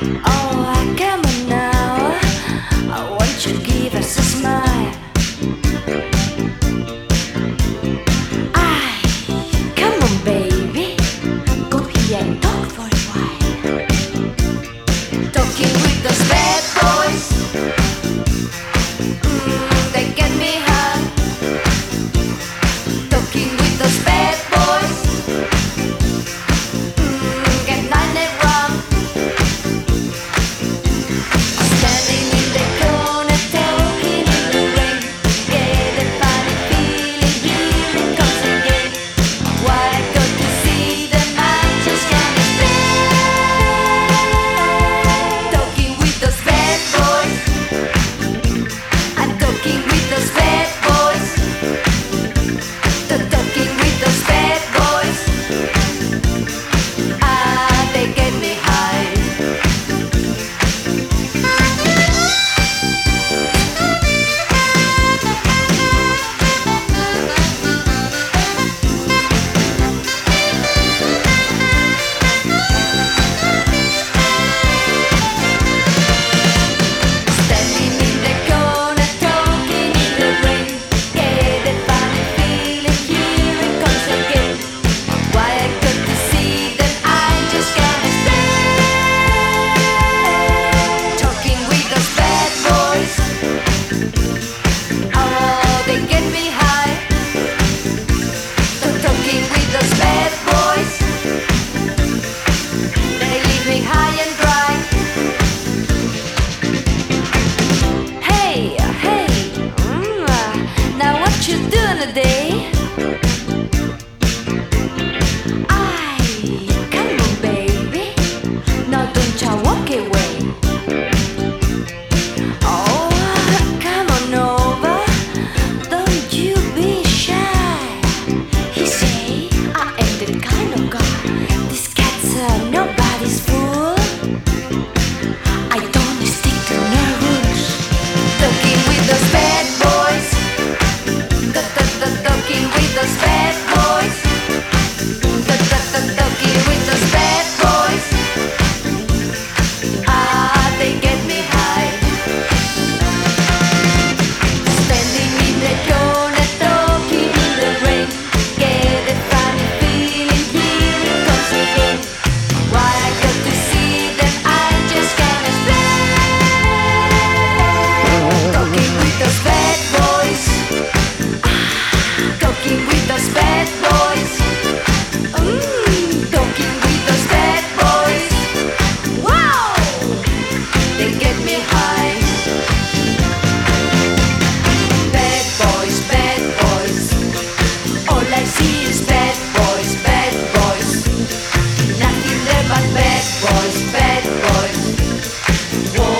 Oh, come on now. I want you to give us a smile. I, come on, baby. Go here and talk for a while. Talking with those bad boys. They get me high. Talking with those bad boys. Get night and wrong. Standing in the corner, talking in the rain. Get a funny feeling, here it comes again. Why I got to see them, I just can't explain. Talking with those bad boys. I'm talking with those bad boys. Talking with those bad boys. Ah, they get me high. Standing in the corner, talking in the rain. Get a funny feeling, here it comes again. Why I got to see them, I just can't explain. Talking with those bad boys. Oh, they get me high. Talking with those bad boys. They leave me high and dry. Hey, hey, now what you doing today? I, come on, baby. Now don't you walk away. Oh, come on over. Don't you be shy. He say I am the kind of guy. These cats are nobody's fool. I don't stick to no rules. Talking with those bad boys. Talking with those bad boys. Talking with those bad boys. Ah, they get me high. Standing in the corner, talking in the rain. Get a funny feeling, here it comes again. Why I got to see them, I just can't explain. Talking with those bad boys. Talking with those bad boys. Talking with those bad boys. Wow! They get me high. Bad boys, bad boys. All I see is bad boys, bad boys. Nothing there but bad boys, bad boys. Whoa.